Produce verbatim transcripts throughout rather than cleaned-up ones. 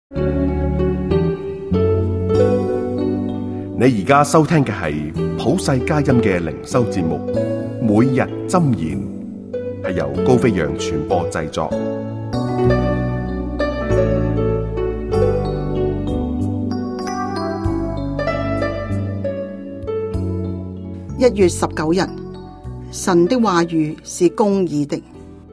你而家收聽嘅係普世佳音嘅靈修節目，每日箴言，係由高飛揚傳播製作。 一月十九日，神的話語是公義的。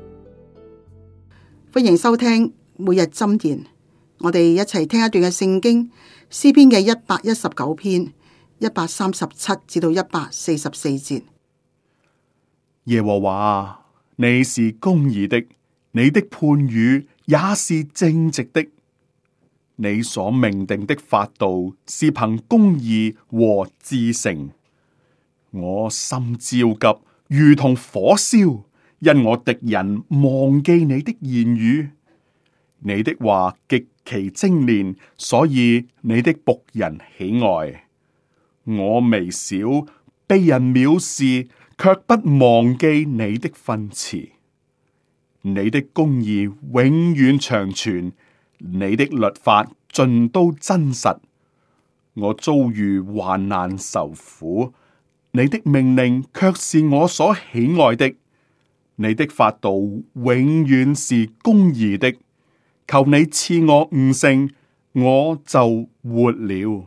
歡迎收聽每日箴言，我哋一齊聽一段嘅聖經，詩篇嘅一百一十九篇一百三十七至到一百四十四節。 耶和華，你是公義的，你的判語也是正直的。你所命定的法度是憑公義和至誠。我心焦急，如同火燒，因我敵人忘記你的言語。你的話極其精煉，所以你的僕人喜愛。我微小，被人藐視，卻不忘記你的訓詞。你的公義永遠長存，你的律法盡都真實。我遭遇患難受苦，你的命令卻是我所喜愛的。你的法度永遠是公義的，求你賜我悟性，我就活了。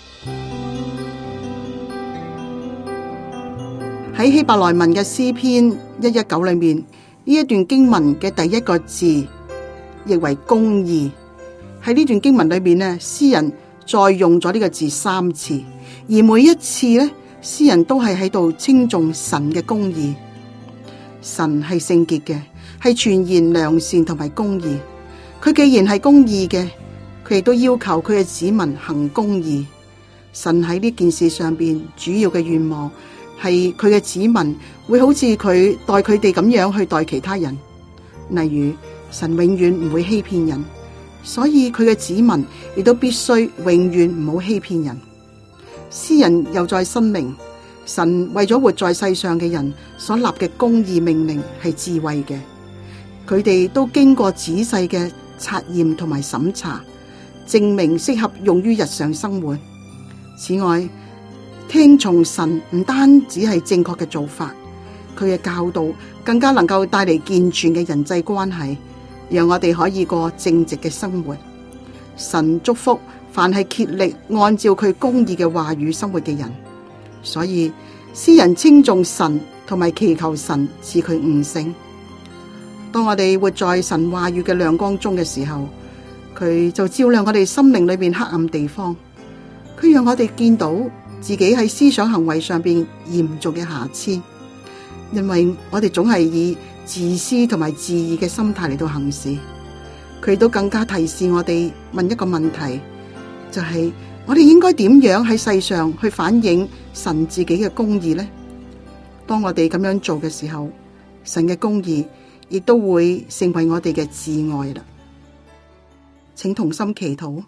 喺希伯來文嘅詩篇一一九裏面，呢一段經文嘅第一個字譯為公義。喺呢段經文裏面呢，詩人再用咗呢個字三次，而每一次呢，詩人都係喺度稱頌神嘅公義。神係聖潔嘅，係全然良善同埋公義。佢既然係公義嘅，佢亦都要求佢嘅子民行公義。神喺呢件事上邊主要嘅願望係佢嘅子民會好似佢待佢哋咁樣去待其他人。例如，神永遠唔會欺騙人，所以佢嘅子民亦都必須永遠唔好欺騙人。詩人又再申明，神為咗活在世上嘅人所立嘅公義命令係智慧嘅，佢哋都經過仔細嘅察驗同埋審查，證明適合用於日常生活。此外，聽從神唔單止係正確嘅做法，佢嘅教導更加能夠帶嚟健全嘅人際關係，讓我哋可以過正直嘅生活。神祝福凡係竭力按照佢公義嘅話語生活嘅人，所以詩人稱頌神同埋祈求神賜佢悟性。當我哋活在神話語嘅亮光中嘅時候，佢就照亮我哋心靈裏邊黑暗地方，佢讓我哋見到自己喺思想行為上邊嚴重嘅瑕疵，因為我哋總係以自私同埋自義嘅心態嚟到行事。佢都更加提示我哋問一個問題，就係我哋應該點樣喺世上去反映神自己嘅公義呢？當我哋咁樣做嘅時候，神嘅公義亦都會成為我哋嘅摯愛啦。請同心祈禱。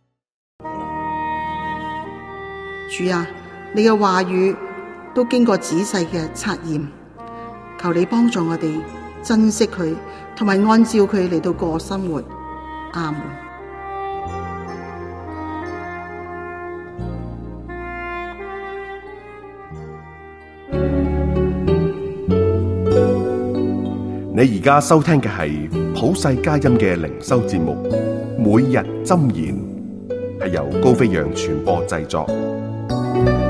主啊，你嘅話語都經過仔細嘅測驗，求你幫助我哋珍惜佢，同埋按照佢嚟到過生活。阿門。 你而家收聽嘅係普世佳音嘅靈修節目，每日箴言，係由高飛揚傳播製作。